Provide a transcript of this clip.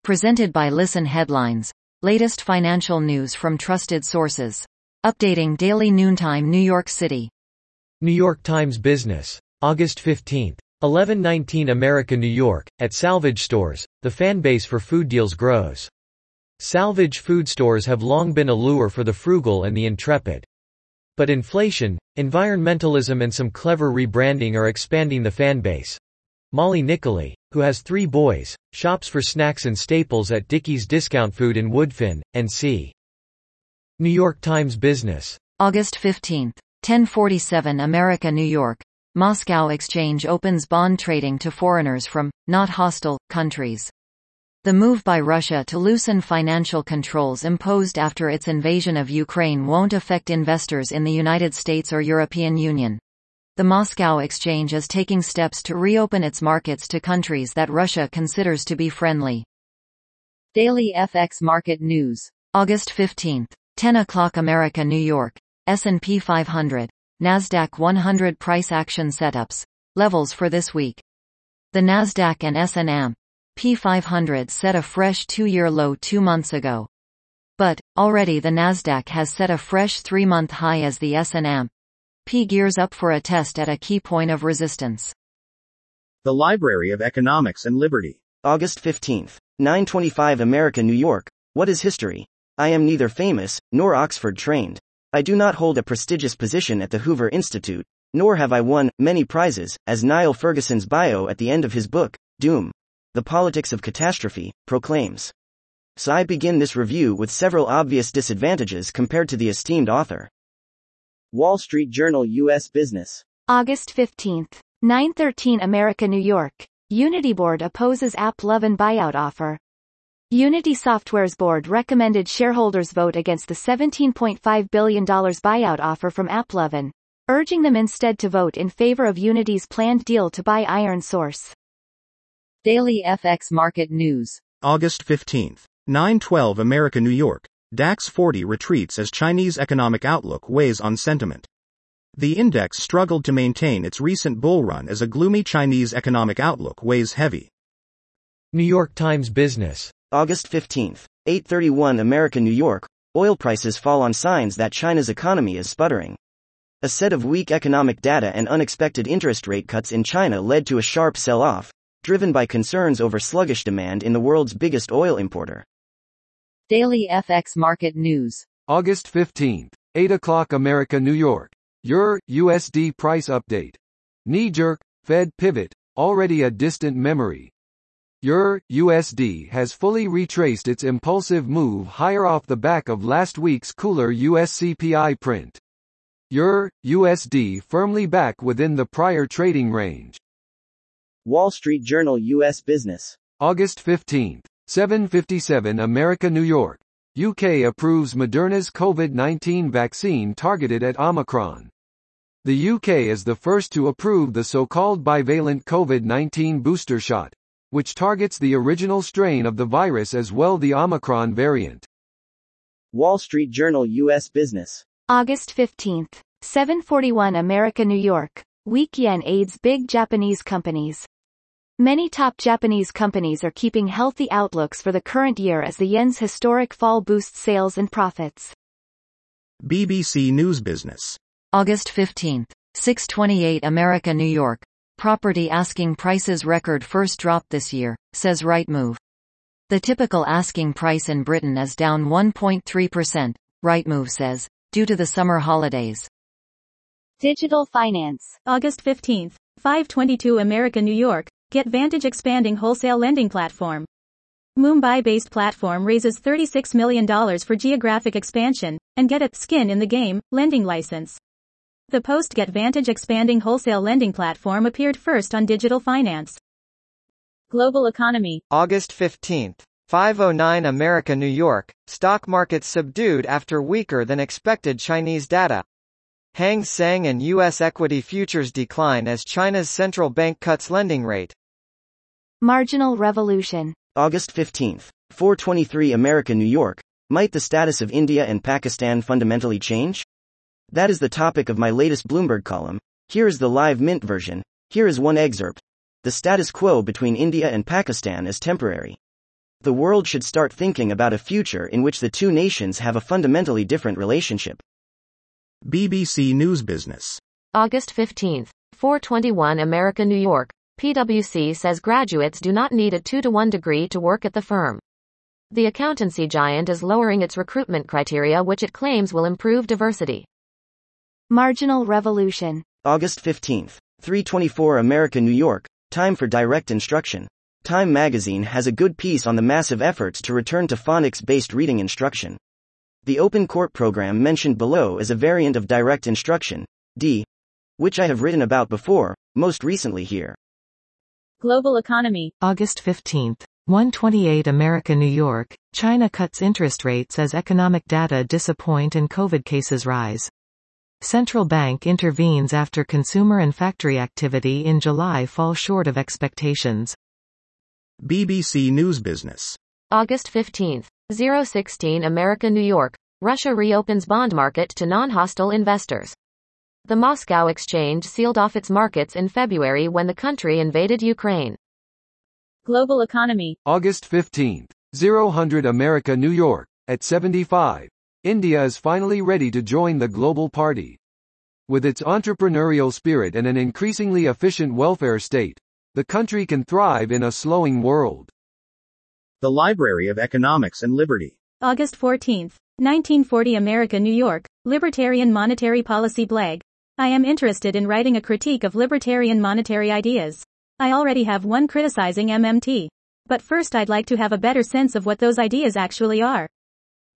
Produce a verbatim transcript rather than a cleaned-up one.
Presented by Listen Headlines. Latest financial news from trusted sources. Updating daily noontime New York City. New York Times Business. August fifteenth. eleven nineteen America, New York. At salvage stores, the fan base for food deals grows. Salvage food stores have long been a lure for the frugal and the intrepid. But inflation, environmentalism and some clever rebranding are expanding the fan base. Molly Nicoli, who has three boys, shops for snacks and staples at Dickey's Discount Food in Woodfin, N C. New York Times Business. August fifteenth. ten forty-seven America, New York. Moscow Exchange opens bond trading to foreigners from not hostile countries. The move by Russia to loosen financial controls imposed after its invasion of Ukraine won't affect investors in the United States or European Union. The Moscow Exchange is taking steps to reopen its markets to countries that Russia considers to be friendly. Daily F X Market News. August fifteenth. ten o'clock America, New York. S and P five hundred. NASDAQ one hundred price action setups. Levels for this week. The NASDAQ and S and P five hundred set a fresh two-year low two months ago. But, already the NASDAQ has set a fresh three-month high as the S and P gears up for a test at a key point of resistance. The Library of Economics and Liberty. August fifteenth. nine twenty-five America, New York. What is history? I am neither famous, nor Oxford trained. I do not hold a prestigious position at the Hoover Institute, nor have I won many prizes, as Niall Ferguson's bio at the end of his book, Doom, The Politics of Catastrophe, proclaims. So I begin this review with several obvious disadvantages compared to the esteemed author. Wall Street Journal U S Business. August fifteenth. nine thirteen America, New York. Unity Board opposes AppLovin buyout offer. Unity Software's board recommended shareholders vote against the seventeen point five billion dollars buyout offer from AppLovin, urging them instead to vote in favor of Unity's planned deal to buy ironSource. Daily F X Market News. August fifteenth. nine twelve America, New York. DAX forty retreats as Chinese economic outlook weighs on sentiment. The index struggled to maintain its recent bull run as a gloomy Chinese economic outlook weighs heavy. New York Times Business. August fifteenth. eight thirty-one America, New York. Oil prices fall on signs that China's economy is sputtering. A set of weak economic data and unexpected interest rate cuts in China led to a sharp sell-off, driven by concerns over sluggish demand in the world's biggest oil importer. Daily F X Market News. August fifteenth. eight o'clock America, New York. Euro U S D price update. Knee-jerk, Fed pivot, already a distant memory. Euro U S D has fully retraced its impulsive move higher off the back of last week's cooler U S C P I print. Euro U S D firmly back within the prior trading range. Wall Street Journal U S Business. August fifteenth. seven fifty-seven America, New York. U K approves Moderna's COVID nineteen vaccine targeted at Omicron. The U K is the first to approve the so-called bivalent COVID nineteen booster shot, which targets the original strain of the virus as well the Omicron variant. Wall Street Journal U S Business. August fifteenth. seven forty-one America, New York. Weak yen aids big Japanese companies. Many top Japanese companies are keeping healthy outlooks for the current year as the yen's historic fall boosts sales and profits. B B C News Business. August fifteenth. six twenty-eight America, New York. Property asking prices record first drop this year, says Rightmove. The typical asking price in Britain is down one point three percent, Rightmove says, due to the summer holidays. Digital Finance. August fifteenth. five twenty-two America, New York. Get Vantage expanding wholesale lending platform. Mumbai-based platform raises thirty-six million dollars for geographic expansion, and get a skin in the game lending license. The post Get Vantage expanding wholesale lending platform appeared first on Digital Finance. Global Economy. August fifteenth. five oh nine America, New York. Stock markets subdued after weaker than expected Chinese data. Hang Seng and U S equity futures decline as China's central bank cuts lending rate. Marginal Revolution. August fifteenth. four twenty-three America, New York. Might the status of India and Pakistan fundamentally change? That is the topic of my latest Bloomberg column. Here is the live mint version. Here is one excerpt. The status quo between India and Pakistan is temporary. The world should start thinking about a future in which the two nations have a fundamentally different relationship. B B C News Business. August fifteenth, four twenty-one America, New York. P W C says graduates do not need a two to one degree to work at the firm. The accountancy giant is lowering its recruitment criteria, which it claims will improve diversity. Marginal Revolution. August fifteenth, three twenty-four America, New York. Time for direct instruction. Time magazine has a good piece on the massive efforts to return to phonics-based reading instruction. The Open Court program mentioned below is a variant of direct instruction, D, which I have written about before, most recently here. Global economy. August fifteenth, one twenty-eight America, New York. China cuts interest rates as economic data disappoint and COVID cases rise. Central bank intervenes after consumer and factory activity in July fall short of expectations. B B C News Business. August fifteenth, oh sixteen America, New York. Russia reopens bond market to non-hostile investors. The Moscow Exchange sealed off its markets in February when the country invaded Ukraine. Global economy. August fifteenth, oh one hundred America, New York. At seventy-five, India is finally ready to join the global party. With its entrepreneurial spirit and an increasingly efficient welfare state, the country can thrive in a slowing world. The Library of Economics and Liberty. August fourteenth, nineteen forty America, New York. Libertarian monetary policy blag. I am interested in writing a critique of libertarian monetary ideas. I already have one criticizing M M T. But first I'd like to have a better sense of what those ideas actually are.